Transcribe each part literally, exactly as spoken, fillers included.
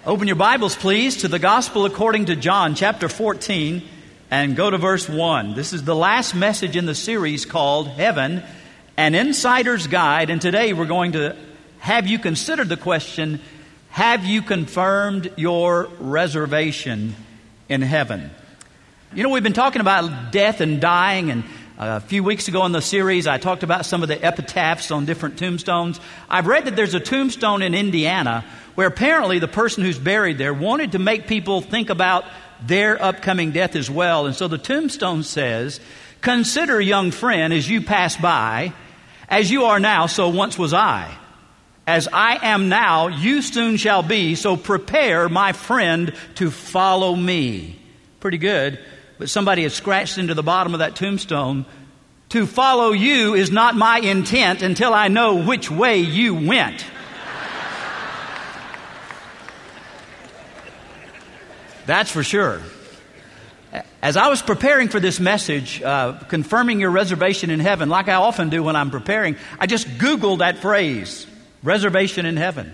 Open your Bibles, please, to the Gospel according to John, chapter fourteen, and go to verse one. This is the last message in the series called Heaven, an Insider's Guide. And today we're going to have you consider the question, have you confirmed your reservation in heaven? You know, we've been talking about death and dying, and a few weeks ago in the series, I talked about some of the epitaphs on different tombstones. I've read that there's a tombstone in Indiana where apparently the person who's buried there wanted to make people think about their upcoming death as well. And so the tombstone says, "Consider, young friend, as you pass by, as you are now, so once was I. As I am now, you soon shall be, so prepare, my friend, to follow me." Pretty good. But somebody had scratched into the bottom of that tombstone, "To follow you is not my intent until I know which way you went." That's for sure. As I was preparing for this message, uh, confirming your reservation in heaven, like I often do when I'm preparing, I just Googled that phrase, reservation in heaven.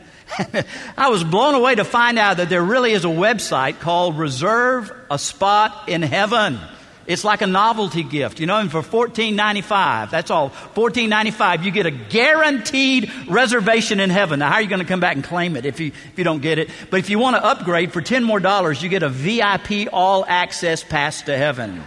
I was blown away to find out that there really is a website called Reserve a Spot in Heaven. It's like a novelty gift, you know, and for fourteen ninety-five, that's all, fourteen ninety-five, you get a guaranteed reservation in heaven. Now, how are you going to come back and claim it if you if you don't get it? But if you want to upgrade for ten more dollars, you get a V I P all-access pass to heaven.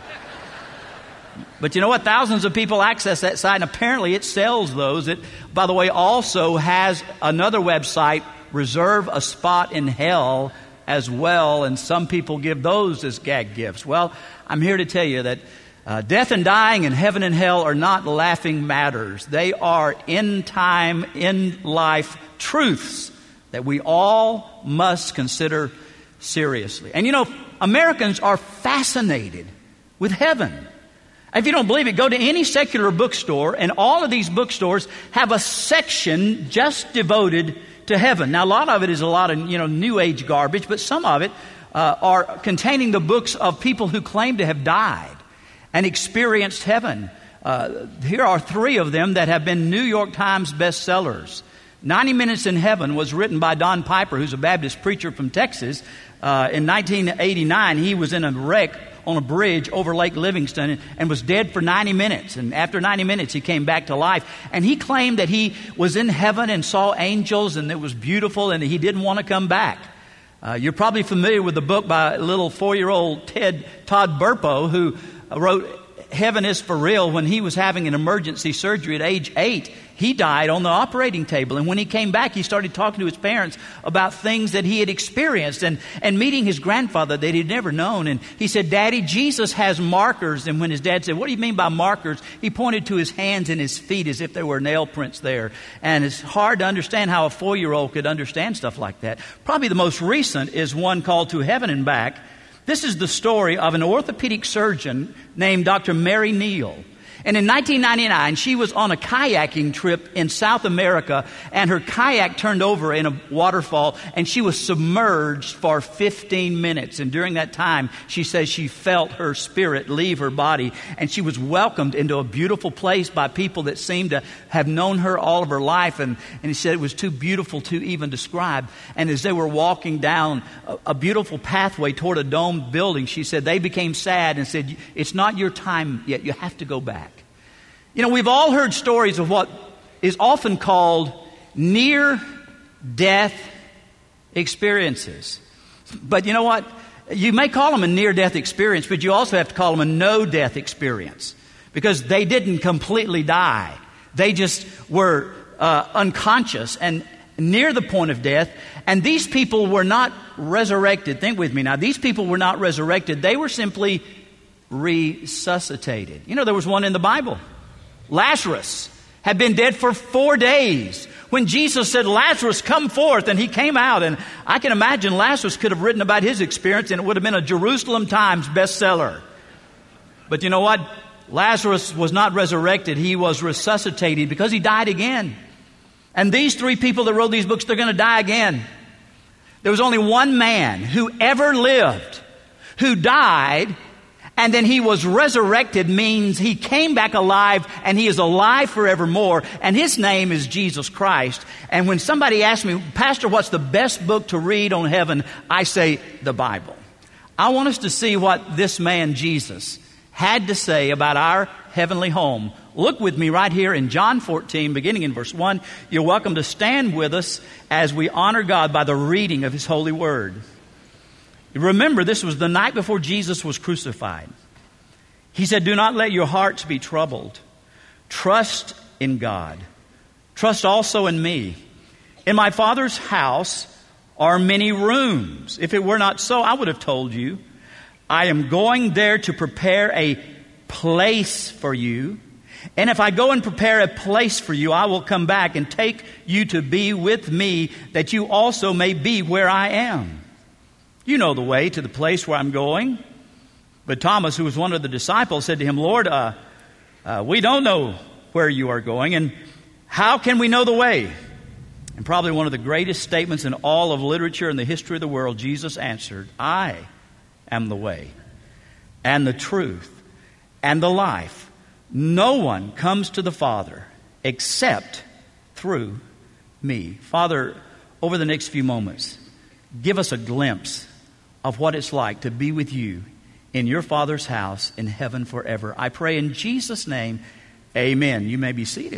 But you know what? Thousands of people access that site, and apparently it sells those. It, by the way, also has another website, Reserve a Spot in Hell, as well, and some people give those as gag gifts. Well, I'm here to tell you that uh, death and dying and heaven and hell are not laughing matters. They are in-time, in-life truths that we all must consider seriously. And you know, Americans are fascinated with heaven. If you don't believe it, go to any secular bookstore, and all of these bookstores have a section just devoted to heaven. Now, a lot of it is a lot of, you know, New Age garbage, but some of it uh, are containing the books of people who claim to have died and experienced heaven. Uh, here are three of them that have been New York Times bestsellers. ninety minutes in Heaven was written by Don Piper, who's a Baptist preacher from Texas. Uh, in nineteen eighty-nine, he was in a wreck on a bridge over Lake Livingston and, and was dead for ninety minutes. And after ninety minutes, he came back to life. And he claimed that he was in heaven and saw angels and it was beautiful and he didn't want to come back. Uh, you're probably familiar with the book by little four-year-old Ted Todd Burpo, who wrote Heaven is for Real. When he was having an emergency surgery at age eight, he died on the operating table. And when he came back, he started talking to his parents about things that he had experienced and, and meeting his grandfather that he'd never known. And he said, "Daddy, Jesus has markers." And when his dad said, "What do you mean by markers?" he pointed to his hands and his feet as if there were nail prints there. And it's hard to understand how a four-year-old could understand stuff like that. Probably the most recent is one called To Heaven and Back. This is the story of an orthopedic surgeon named Doctor Mary Neal. And in nineteen ninety-nine, she was on a kayaking trip in South America, and her kayak turned over in a waterfall, and she was submerged for fifteen minutes. And during that time, she says she felt her spirit leave her body, and she was welcomed into a beautiful place by people that seemed to have known her all of her life. And, and he said it was too beautiful to even describe. And as they were walking down a, a beautiful pathway toward a domed building, she said they became sad and said, "It's not your time yet. You have to go back." You know, we've all heard stories of what is often called near-death experiences. But you know what? You may call them a near-death experience, but you also have to call them a no-death experience, because they didn't completely die. They just were uh, unconscious and near the point of death. And these people were not resurrected. Think with me now. These people were not resurrected. They were simply resuscitated. You know, there was one in the Bible. Lazarus had been dead for four days. When Jesus said, "Lazarus, come forth," and he came out. And I can imagine Lazarus could have written about his experience, and it would have been a Jerusalem Times bestseller. But you know what? Lazarus was not resurrected. He was resuscitated because he died again. And these three people that wrote these books, they're going to die again. There was only one man who ever lived who died And then he was resurrected means he came back alive, and he is alive forevermore. And his name is Jesus Christ. And when somebody asks me, Pastor, what's the best book to read on heaven? I say the Bible. I want us to see what this man Jesus had to say about our heavenly home. Look with me right here in John fourteen, beginning in verse one. You're welcome to stand with us as we honor God by the reading of his holy word. Remember, this was the night before Jesus was crucified. He said, do not let your hearts be troubled. Trust in God. Trust also in me. In my Father's house are many rooms. If it were not so, I would have told you. I am going there to prepare a place for you. And if I go and prepare a place for you, I will come back and take you to be with me, that you also may be where I am. You know the way to the place where I'm going. But Thomas, who was one of the disciples, said to him, Lord, uh, uh, we don't know where you are going, and how can we know the way? And probably one of the greatest statements in all of literature and the history of the world, Jesus answered, I am the way and the truth and the life. No one comes to the Father except through me. Father, over the next few moments, give us a glimpse of what it's like to be with you in your Father's house in heaven forever. I pray in Jesus' name, amen. You may be seated.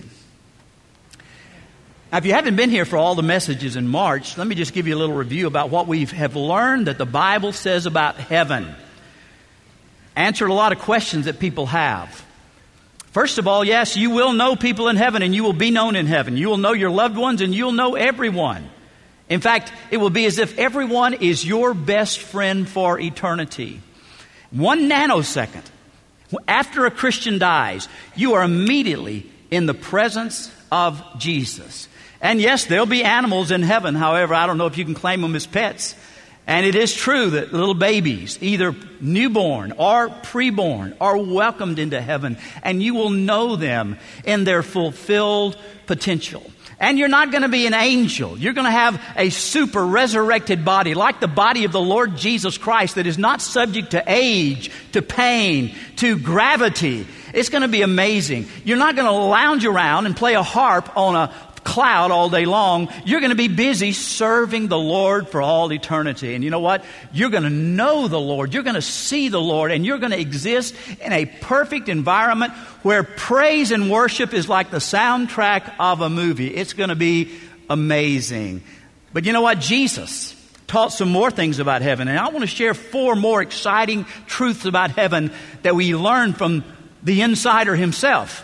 Now, if you haven't been here for all the messages in March, let me just give you a little review about what we have learned that the Bible says about heaven. Answered a lot of questions that people have. First of all, yes, you will know people in heaven, and you will be known in heaven. You will know your loved ones, and you'll know everyone. In fact, it will be as if everyone is your best friend for eternity. One nanosecond after a Christian dies, you are immediately in the presence of Jesus. And yes, there'll be animals in heaven. However, I don't know if you can claim them as pets. And it is true that little babies, either newborn or preborn, are welcomed into heaven. And you will know them in their fulfilled potential. And you're not going to be an angel. You're going to have a super resurrected body, like the body of the Lord Jesus Christ, that is not subject to age, to pain, to gravity. It's going to be amazing. You're not going to lounge around and play a harp on a cloud all day long. You're going to be busy serving the Lord for all eternity. And you know what? You're going to know the Lord. You're going to see the Lord. And you're going to exist in a perfect environment where praise and worship is like the soundtrack of a movie. It's going to be amazing. But you know what? Jesus taught some more things about heaven. And I want to share four more exciting truths about heaven that we learn from the insider himself,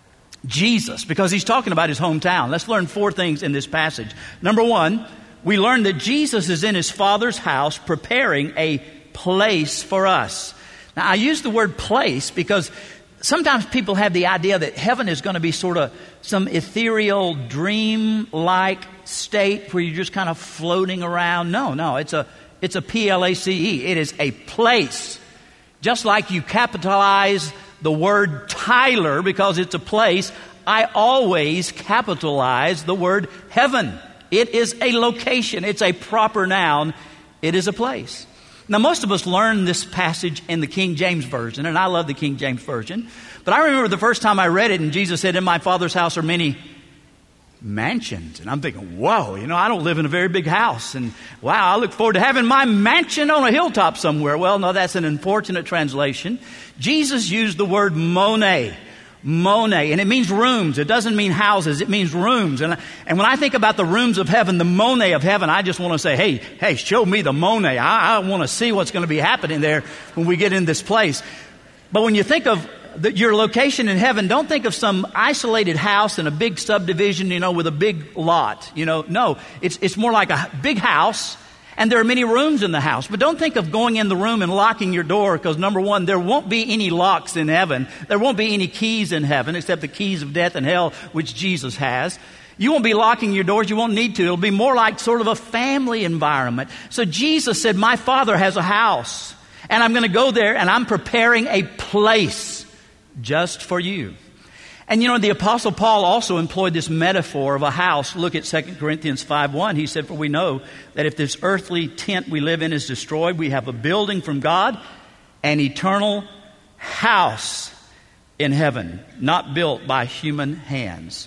Jesus, because he's talking about his hometown. Let's learn four things in this passage. Number one, we learn that Jesus is in his Father's house preparing a place for us. Now, I use the word place because sometimes people have the idea that heaven is going to be sort of some ethereal, dream-like state where you're just kind of floating around. No, no, it's a, it's a P L A C E. It is a place. Just like you capitalize the word Tyler because it's a place, I always capitalize the word heaven. It is a location. It's a proper noun. It is a place. Now, most of us learn this passage in the King James Version, and I love the King James Version. But I remember the first time I read it, and Jesus said, in my Father's house are many mansions. And I'm thinking, whoa, you know, I don't live in a very big house. And wow, I look forward to having my mansion on a hilltop somewhere. Well, no, that's an unfortunate translation. Jesus used the word mone, mone, and it means rooms. It doesn't mean houses. It means rooms. And, and when I think about the rooms of heaven, the mone of heaven, I just want to say, hey, hey, show me the mone. I, I want to see what's going to be happening there when we get in this place. But when you think of the, your location in heaven, don't think of some isolated house in a big subdivision, you know, with a big lot. You know, no, it's it's more like a big house, and there are many rooms in the house. But don't think of going in the room and locking your door, because number one, there won't be any locks in heaven. There won't be any keys in heaven except the keys of death and hell, which Jesus has. You won't be locking your doors. You won't need to. It'll be more like sort of a family environment. So Jesus said, my Father has a house, and I'm going to go there, and I'm preparing a place just for you. And you know, the Apostle Paul also employed this metaphor of a house. Look at Second Corinthians five one. He said, for we know that if this earthly tent we live in is destroyed, we have a building from God, an eternal house in heaven, not built by human hands.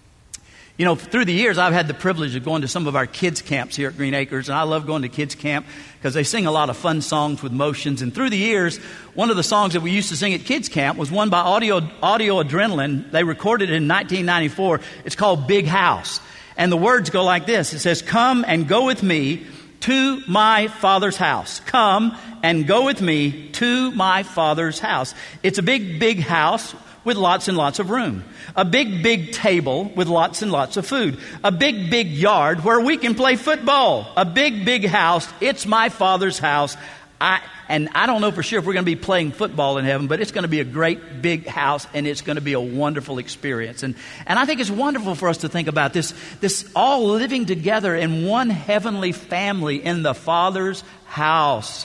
You know, through the years, I've had the privilege of going to some of our kids' camps here at Green Acres, and I love going to kids' camp because they sing a lot of fun songs with motions. And through the years, one of the songs that we used to sing at kids' camp was one by Audio, Audio Adrenaline. They recorded it in nineteen ninety-four. It's called Big House. And the words go like this. It says, "Come and go with me to my Father's house. Come and go with me to my Father's house." It's a big, big house with lots and lots of room. A big, big table with lots and lots of food. A big, big yard where we can play football. A big, big house. It's my Father's house. I, and I don't know for sure if we're going to be playing football in heaven, but it's going to be a great big house, and it's going to be a wonderful experience. And, and I think it's wonderful for us to think about this, this all living together in one heavenly family in the Father's house.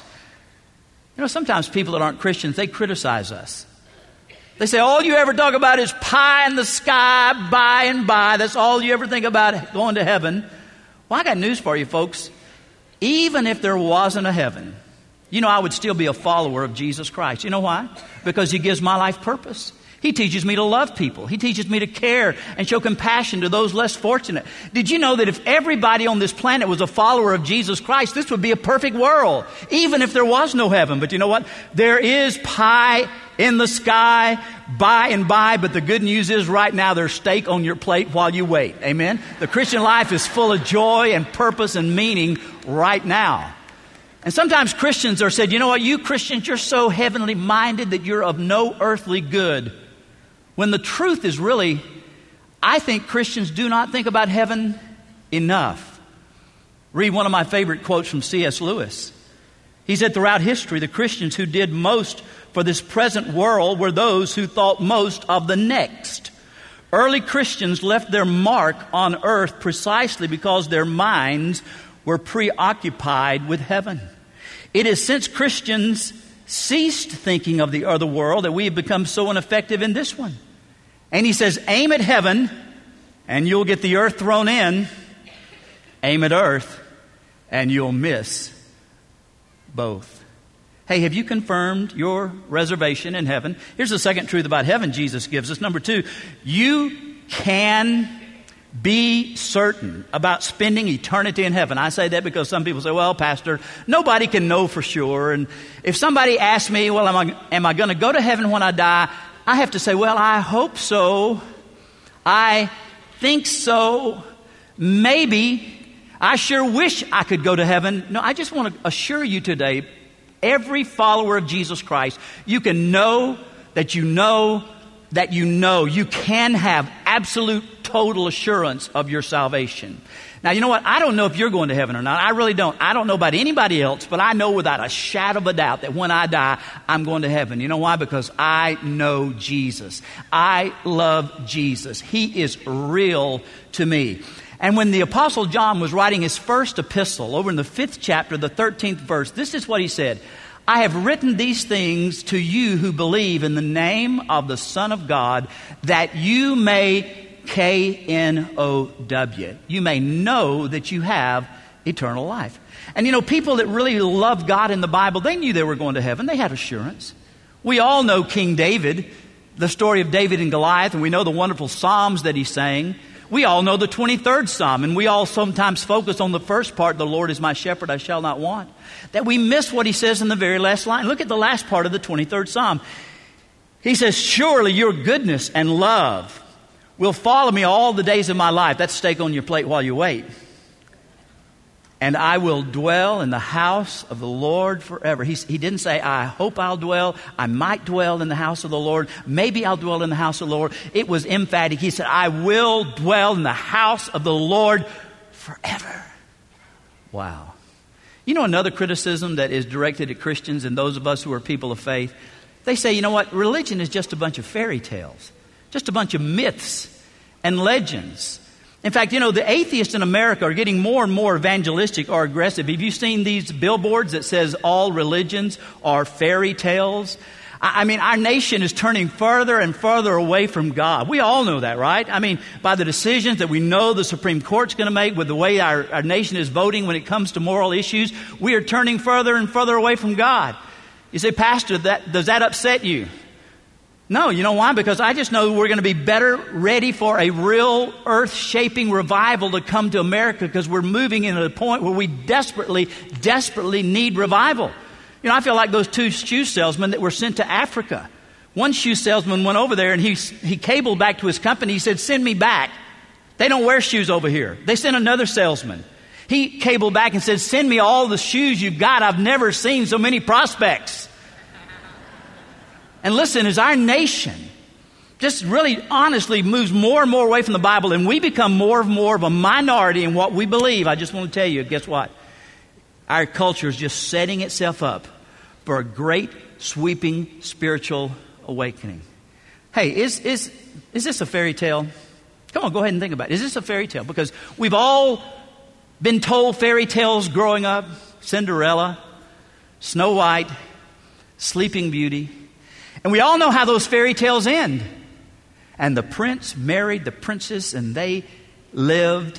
You know, sometimes people that aren't Christians, they criticize us. They say, all you ever talk about is pie in the sky, by and by. That's all you ever think about going to heaven. Well, I got news for you, folks. Even if there wasn't a heaven, you know, I would still be a follower of Jesus Christ. You know why? Because He gives my life purpose. He teaches me to love people. He teaches me to care and show compassion to those less fortunate. Did you know that if everybody on this planet was a follower of Jesus Christ, this would be a perfect world, even if there was no heaven? But you know what? There is pie in the sky by and by, but the good news is right now there's steak on your plate while you wait. Amen? The Christian life is full of joy and purpose and meaning right now. And sometimes Christians are said, you know what, you Christians, you're so heavenly minded that you're of no earthly good. When the truth is really, I think Christians do not think about heaven enough. Read one of my favorite quotes from C S Lewis. He said, throughout history, the Christians who did most for this present world were those who thought most of the next. Early Christians left their mark on earth precisely because their minds were preoccupied with heaven. It is since Christians ceased thinking of the other world that we have become so ineffective in this one. And he says, aim at heaven and you'll get the earth thrown in. Aim at earth and you'll miss both. Hey, have you confirmed your reservation in heaven? Here's the second truth about heaven Jesus gives us. Number two, you can be certain about spending eternity in heaven. I say that because some people say, well, Pastor, nobody can know for sure. And if somebody asks me, well, am I, am I going to go to heaven when I die? I have to say, well, I hope so. I think so. Maybe. I sure wish I could go to heaven. No, I just want to assure you today, every follower of Jesus Christ, you can know that you know that you know you can have absolute total assurance of your salvation. Now, you know what? I don't know if you're going to heaven or not. I really don't. I don't know about anybody else, but I know without a shadow of a doubt that when I die, I'm going to heaven. You know why? Because I know Jesus. I love Jesus. He is real to me. And when the Apostle John was writing his first epistle, over in the fifth chapter, the thirteenth verse, this is what he said. I have written these things to you who believe in the name of the Son of God, that you may, K N O W, you may know that you have eternal life. And you know, people that really love God in the Bible, they knew they were going to heaven. They had assurance. We all know King David, the story of David and Goliath, and we know the wonderful psalms that he sang. We all know the twenty-third Psalm, and we all sometimes focus on the first part, the Lord is my shepherd, I shall not want. That we miss what he says in the very last line. Look at the last part of the twenty-third Psalm. He says, surely your goodness and love will follow me all the days of my life. That's steak on your plate while you wait. And I will dwell in the house of the Lord forever. He, he didn't say, I hope I'll dwell. I might dwell in the house of the Lord. Maybe I'll dwell in the house of the Lord. It was emphatic. He said, I will dwell in the house of the Lord forever. Wow. You know another criticism that is directed at Christians and those of us who are people of faith? They say, you know what? Religion is just a bunch of fairy tales. Just a bunch of myths and legends. In fact, you know, the atheists in America are getting more and more evangelistic or aggressive. Have you seen these billboards that says all religions are fairy tales? I mean, our nation is turning further and further away from God. We all know that, right? I mean, by the decisions that we know the Supreme Court's going to make, with the way our, our nation is voting when it comes to moral issues, we are turning further and further away from God. You say, Pastor, that, does that upset you? No, you know why? Because I just know we're going to be better ready for a real earth-shaping revival to come to America, because we're moving into a point where we desperately, desperately need revival. You know, I feel like those two shoe salesmen that were sent to Africa. One shoe salesman went over there and he, he cabled back to his company. He said, send me back. They don't wear shoes over here. They sent another salesman. He cabled back and said, send me all the shoes you've got. I've never seen so many prospects. And listen, as our nation just really honestly moves more and more away from the Bible, and we become more and more of a minority in what we believe, I just want to tell you, guess what? Our culture is just setting itself up for a great, sweeping spiritual awakening. Hey, is is is this a fairy tale? Come on, go ahead and think about it. Is this a fairy tale? Because we've all been told fairy tales growing up. Cinderella, Snow White, Sleeping Beauty. And we all know how those fairy tales end. And the prince married the princess and they lived,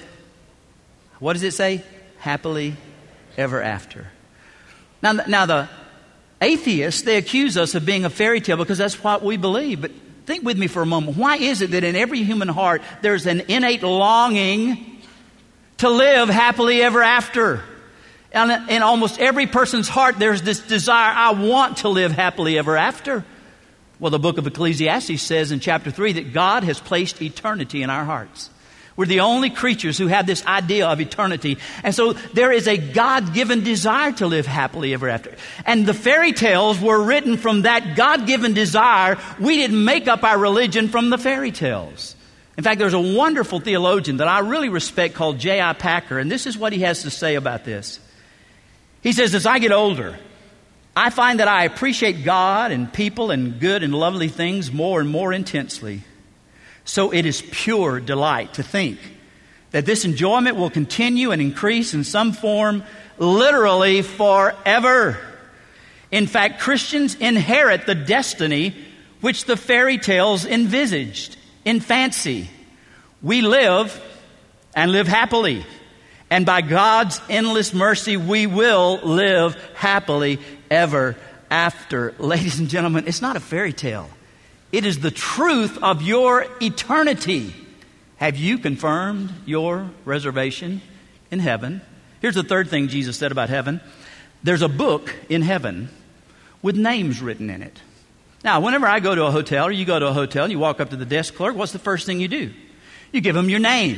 what does it say? Happily ever after. Now, now the atheists, they accuse us of being a fairy tale because that's what we believe. But think with me for a moment. Why is it that in every human heart there's an innate longing to live happily ever after? And in almost every person's heart there's this desire, I want to live happily ever after. Well, the book of Ecclesiastes says in chapter three that God has placed eternity in our hearts. We're the only creatures who have this idea of eternity. And so there is a God-given desire to live happily ever after. And the fairy tales were written from that God-given desire. We didn't make up our religion from the fairy tales. In fact, there's a wonderful theologian that I really respect called J I Packer. And this is what he has to say about this. He says, as I get older, I find that I appreciate God and people and good and lovely things more and more intensely. So it is pure delight to think that this enjoyment will continue and increase in some form literally forever. In fact, Christians inherit the destiny which the fairy tales envisaged in fancy. We live and live happily. And by God's endless mercy, we will live happily ever after. Ladies and gentlemen, it's not a fairy tale. It is the truth of your eternity. Have you confirmed your reservation in heaven? Here's the third thing Jesus said about heaven. There's a book in heaven with names written in it. Now, whenever I go to a hotel, or you go to a hotel and you walk up to the desk clerk, what's the first thing you do? You give them your name.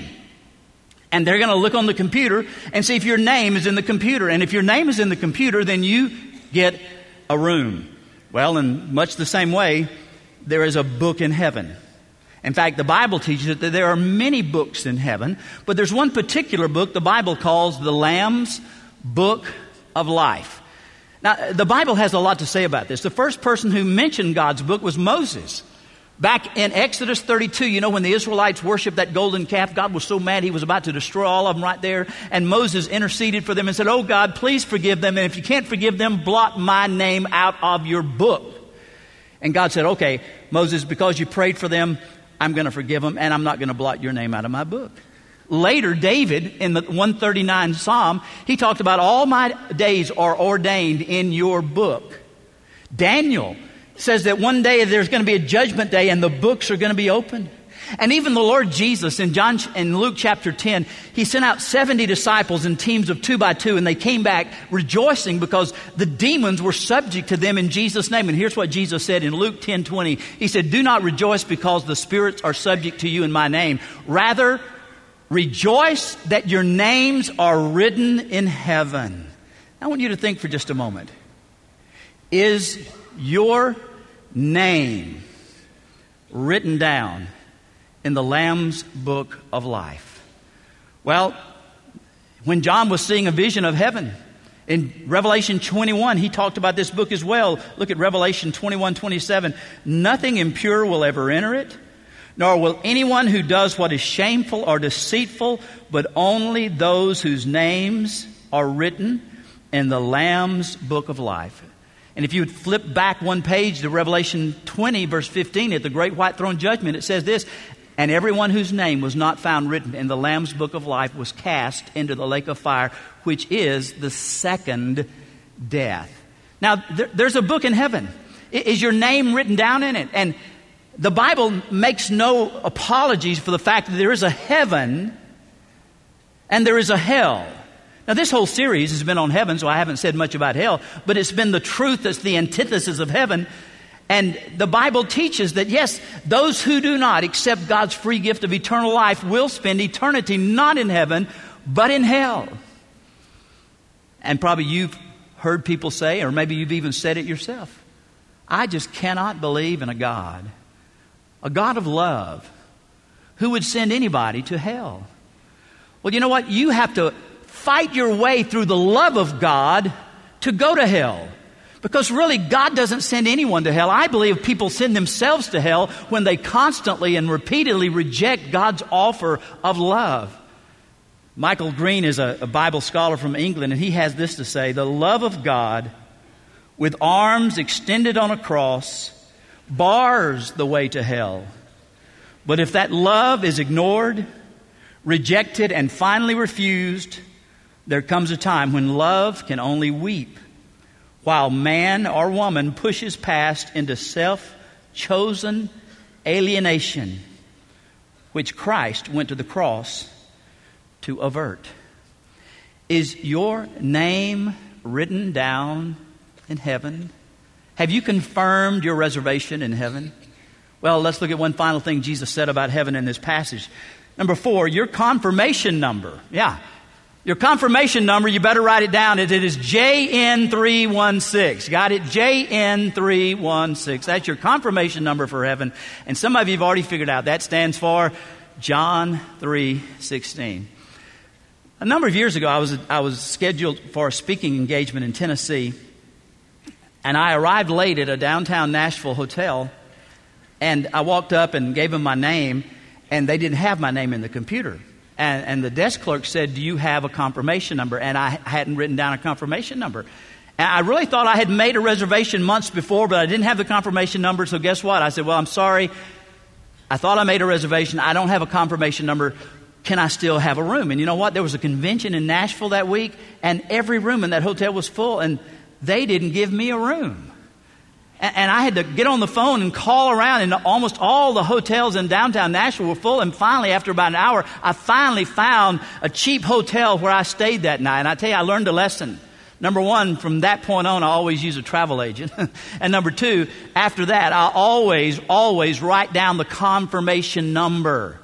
And they're going to look on the computer and see if your name is in the computer. And if your name is in the computer, then you get a room. Well, in much the same way, there is a book in heaven. In fact, the Bible teaches that there are many books in heaven, but there's one particular book the Bible calls the Lamb's Book of Life. Now, the Bible has a lot to say about this. The first person who mentioned God's book was Moses. Back in Exodus thirty-two, you know, when the Israelites worshiped that golden calf, God was so mad he was about to destroy all of them right there. And Moses interceded for them and said, oh God, please forgive them. And if you can't forgive them, blot my name out of your book. And God said, okay, Moses, because you prayed for them, I'm going to forgive them and I'm not going to blot your name out of my book. Later, David, in the one thirty-nine Psalm, he talked about all my days are ordained in your book. Daniel says that one day there's going to be a judgment day and the books are going to be opened. And even the Lord Jesus in John in Luke chapter ten, he sent out seventy disciples in teams of two by two, and they came back rejoicing because the demons were subject to them in Jesus' name. And here's what Jesus said in Luke ten twenty. He said, do not rejoice because the spirits are subject to you in my name. Rather, rejoice that your names are written in heaven. I want you to think for just a moment. Is your name written down in the Lamb's Book of Life? Well, when John was seeing a vision of heaven in Revelation twenty-one, he talked about this book as well. Look at Revelation twenty-one twenty-seven. Nothing impure will ever enter it, nor will anyone who does what is shameful or deceitful, but only those whose names are written in the Lamb's Book of Life. And if you would flip back one page to Revelation twenty, verse fifteen, at the great white throne judgment, it says this, and everyone whose name was not found written in the Lamb's Book of Life was cast into the lake of fire, which is the second death. Now, there, there's a book in heaven. Is your name written down in it? And the Bible makes no apologies for the fact that there is a heaven and there is a hell. Now, this whole series has been on heaven, so I haven't said much about hell, but it's been the truth that's the antithesis of heaven. And the Bible teaches that, yes, those who do not accept God's free gift of eternal life will spend eternity not in heaven, but in hell. And probably you've heard people say, or maybe you've even said it yourself, I just cannot believe in a God, a God of love, who would send anybody to hell. Well, you know what? You have to fight your way through the love of God to go to hell. Because really, God doesn't send anyone to hell. I believe people send themselves to hell when they constantly and repeatedly reject God's offer of love. Michael Green is a, a Bible scholar from England, and he has this to say: the love of God, with arms extended on a cross, bars the way to hell. But if that love is ignored, rejected, and finally refused, there comes a time when love can only weep, while man or woman pushes past into self-chosen alienation, which Christ went to the cross to avert. Is your name written down in heaven? Have you confirmed your reservation in heaven? Well, let's look at one final thing Jesus said about heaven in this passage. Number four, your confirmation number. Yeah. Your confirmation number, you better write it down. It is J N three one six. Got it? J N three one six. That's your confirmation number for heaven. And some of you have already figured out that stands for John three sixteen. A number of years ago, I was I was scheduled for a speaking engagement in Tennessee. And I arrived late at a downtown Nashville hotel. And I walked up and gave them my name. And they didn't have my name in the computer. And, and the desk clerk said, do you have a confirmation number? And I hadn't written down a confirmation number. And I really thought I had made a reservation months before, but I didn't have the confirmation number. So guess what? I said, well, I'm sorry. I thought I made a reservation. I don't have a confirmation number. Can I still have a room? And you know what? There was a convention in Nashville that week, and every room in that hotel was full, and they didn't give me a room. And I had to get on the phone and call around, and almost all the hotels in downtown Nashville were full. And finally, after about an hour, I finally found a cheap hotel where I stayed that night. And I tell you, I learned a lesson. Number one, from that point on, I always use a travel agent. And number two, after that, I always, always write down the confirmation number.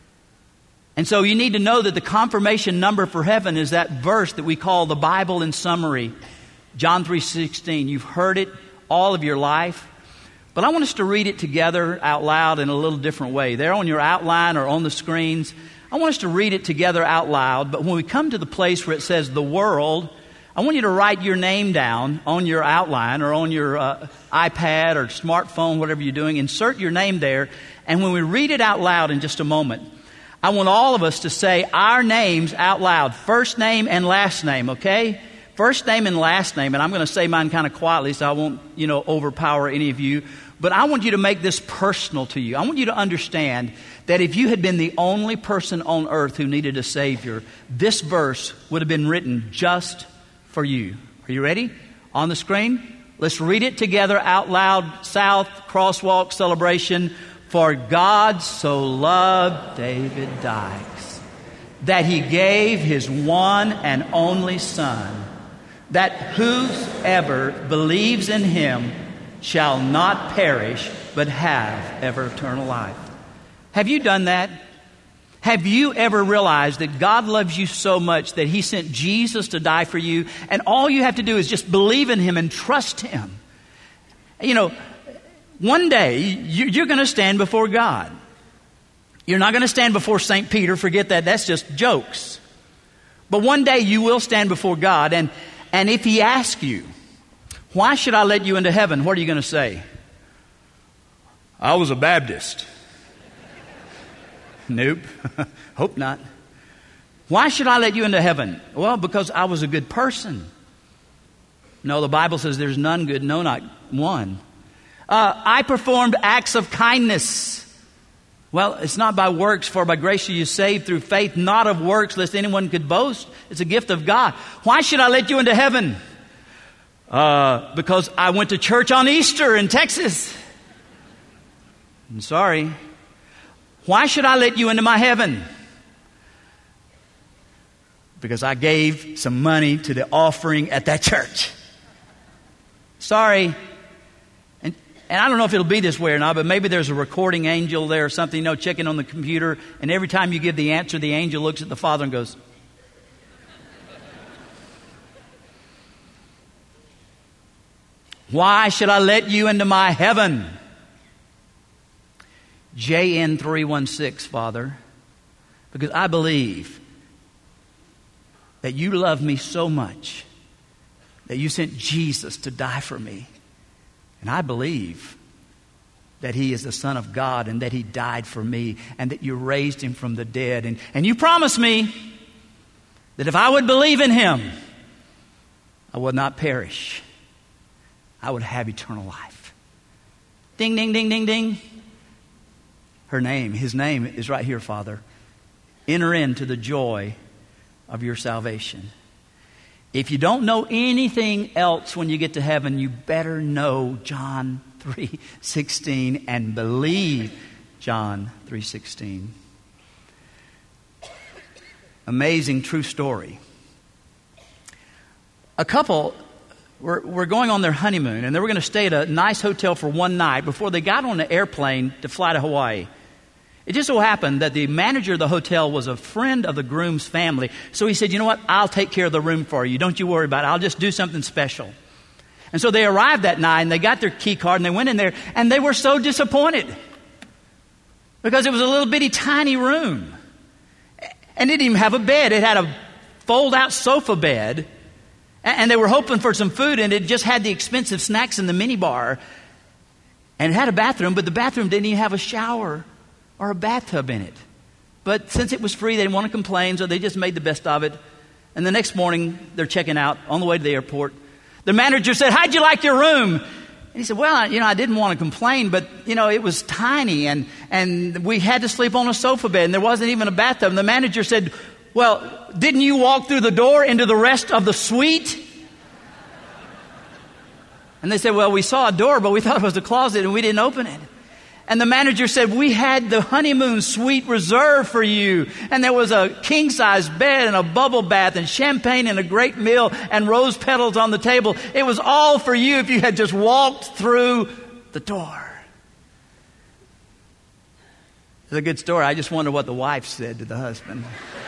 And so you need to know that the confirmation number for heaven is that verse that we call the Bible in summary, John three sixteen. You've heard it all of your life. But I want us to read it together out loud in a little different way. There on your outline or on the screens, I want us to read it together out loud. But when we come to the place where it says the world, I want you to write your name down on your outline or on your uh, iPad or smartphone, whatever you're doing. Insert your name there. And when we read it out loud in just a moment, I want all of us to say our names out loud. First name and last name, okay? First name and last name, and I'm going to say mine kind of quietly so I won't, you know, overpower any of you. But I want you to make this personal to you. I want you to understand that if you had been the only person on earth who needed a Savior, this verse would have been written just for you. Are you ready? On the screen, let's read it together out loud. South Crosswalk celebration. For God so loved David Dykes that he gave his one and only Son, that whosoever believes in him shall not perish, but have ever eternal life. Have you done that? Have you ever realized that God loves you so much that he sent Jesus to die for you, and all you have to do is just believe in him and trust him? You know, one day you're going to stand before God. You're not going to stand before Saint Peter. Forget that. That's just jokes. But one day you will stand before God, and And if he asks you, why should I let you into heaven? What are you going to say? I was a Baptist. Nope. Hope not. Why should I let you into heaven? Well, because I was a good person. No, the Bible says there's none good, no, not one. Uh, I performed acts of kindness. Well, it's not by works, for by grace are you saved through faith, not of works, lest anyone could boast. It's a gift of God. Why should I let you into heaven? Uh, because I went to church on Easter in Texas. I'm sorry. Why should I let you into my heaven? Because I gave some money to the offering at that church. Sorry. And, and I don't know if it'll be this way or not, but maybe there's a recording angel there or something, you know, checking on the computer. And every time you give the answer, the angel looks at the Father and goes, why should I let you into my heaven? J N three one six, Father, because I believe that you love me so much that you sent Jesus to die for me. And I believe that he is the Son of God and that he died for me and that you raised him from the dead. And, and you promised me that if I would believe in him, I would not perish. I would have eternal life. Ding, ding, ding, ding, ding. Her name, his name is right here, Father. Enter into the joy of your salvation. If you don't know anything else when you get to heaven, you better know John three sixteen and believe John three sixteen. Amazing true story. A couple were, were going on their honeymoon, and they were going to stay at a nice hotel for one night before they got on an airplane to fly to Hawaii. It just so happened that the manager of the hotel was a friend of the groom's family. So he said, you know what, I'll take care of the room for you. Don't you worry about it. I'll just do something special. And so they arrived that night, and they got their key card, and they went in there, and they were so disappointed because it was a little bitty tiny room. And it didn't even have a bed. It had a fold-out sofa bed, and they were hoping for some food, and it just had the expensive snacks in the minibar. And it had a bathroom, but the bathroom didn't even have a shower or a bathtub in it. But since it was free, they didn't want to complain, so they just made the best of it. And the next morning, they're checking out on the way to the airport. The manager said, how'd you like your room? And he said, well, I, you know, I didn't want to complain, but, you know, it was tiny, and, and we had to sleep on a sofa bed, and there wasn't even a bathtub. And the manager said, well, didn't you walk through the door into the rest of the suite? And they said, well, we saw a door, but we thought it was a closet, and we didn't open it. And the manager said, we had the honeymoon suite reserved for you. And there was a king-size bed and a bubble bath and champagne and a great meal and rose petals on the table. It was all for you if you had just walked through the door. It's a good story. I just wonder what the wife said to the husband.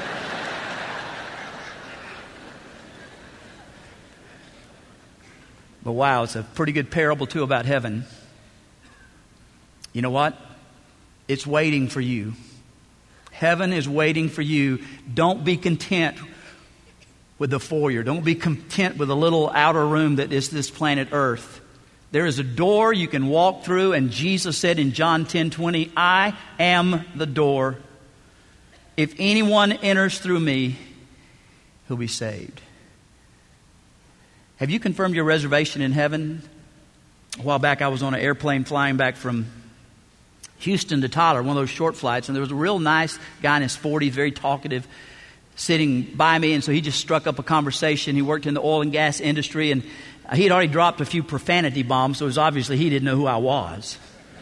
But wow, it's a pretty good parable too about heaven. You know what? It's waiting for you. Heaven is waiting for you. Don't be content with the foyer. Don't be content with the little outer room that is this planet Earth. There is a door you can walk through, and Jesus said in John ten twenty, I am the door. If anyone enters through me, he'll be saved. Have you confirmed your reservation in heaven? A while back I was on an airplane flying back from Houston to Tyler, one of those short flights, and there was a real nice guy in his forties, very talkative, sitting by me, and so he just struck up a conversation. He worked in the oil and gas industry, and he had already dropped a few profanity bombs, so it was obviously he didn't know who I was.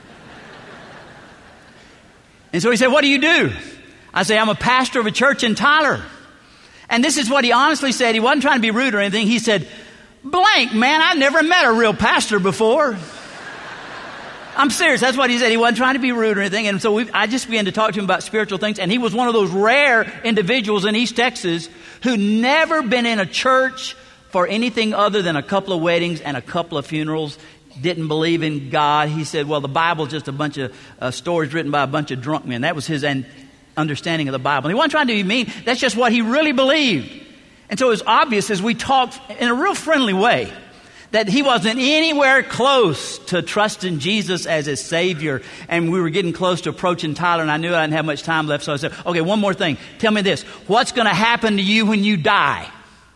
And so he said, what do you do? I say, I'm a pastor of a church in Tyler. And this is what he honestly said. He wasn't trying to be rude or anything. He said, blank, man, I never met a real pastor before. I'm serious. That's what he said. He wasn't trying to be rude or anything. And so we, I just began to talk to him about spiritual things. And he was one of those rare individuals in East Texas who never been in a church for anything other than a couple of weddings and a couple of funerals. Didn't believe in God. He said, well, the Bible's just a bunch of uh, stories written by a bunch of drunk men. That was his an- understanding of the Bible. And he wasn't trying to be mean. That's just what he really believed. And so it was obvious as we talked in a real friendly way that he wasn't anywhere close to trusting Jesus as his Savior. And we were getting close to approaching Tyler, and I knew I didn't have much time left. So I said, okay, one more thing. Tell me this. What's going to happen to you when you die?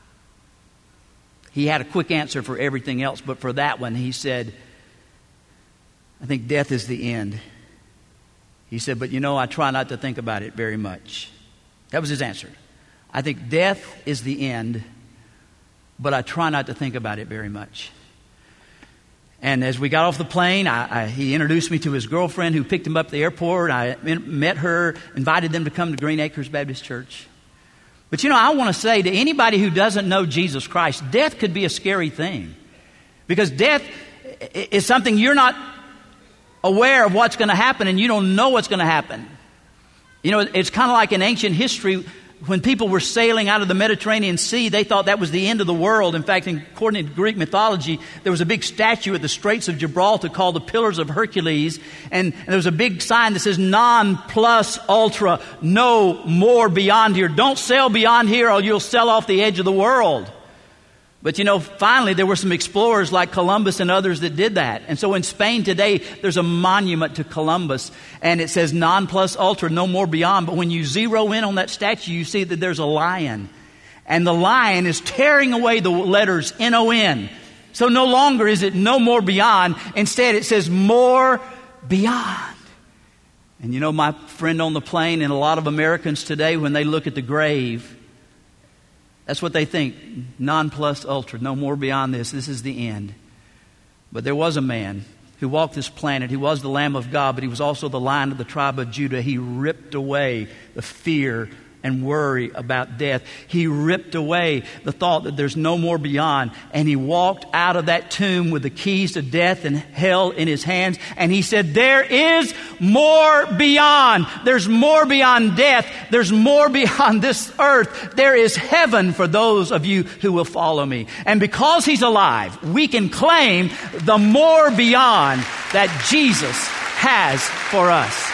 He had a quick answer for everything else, but for that one, he said, I think death is the end. He said, but you know, I try not to think about it very much. That was his answer. I think death is the end, but I try not to think about it very much. And as we got off the plane, I, I, he introduced me to his girlfriend who picked him up at the airport. I met her, invited them to come to Green Acres Baptist Church. But you know, I want to say to anybody who doesn't know Jesus Christ, death could be a scary thing. Because death is something you're not aware of what's going to happen, and you don't know what's going to happen. You know, it's kind of like in ancient history, when people were sailing out of the Mediterranean Sea, they thought that was the end of the world. In fact, according to Greek mythology, there was a big statue at the Straits of Gibraltar called the Pillars of Hercules. And, and there was a big sign that says, non plus ultra, no more beyond here. Don't sail beyond here or you'll sail off the edge of the world. But you know, finally there were some explorers like Columbus and others that did that. And so in Spain today, there's a monument to Columbus. And it says non plus ultra, no more beyond. But when you zero in on that statue, you see that there's a lion. And the lion is tearing away the letters N O N. So no longer is it no more beyond. Instead, it says more beyond. And you know, my friend on the plane and a lot of Americans today, when they look at the grave, that's what they think. Non plus ultra, no more beyond this. This is the end. But there was a man who walked this planet. He was the Lamb of God, but he was also the Lion of the tribe of Judah. He ripped away the fear and worry about death. He ripped away the thought that there's no more beyond. And he walked out of that tomb with the keys to death and hell in his hands. And he said, there is more beyond. There's more beyond death. There's more beyond this earth. There is heaven for those of you who will follow me. And because he's alive, we can claim the more beyond that Jesus has for us.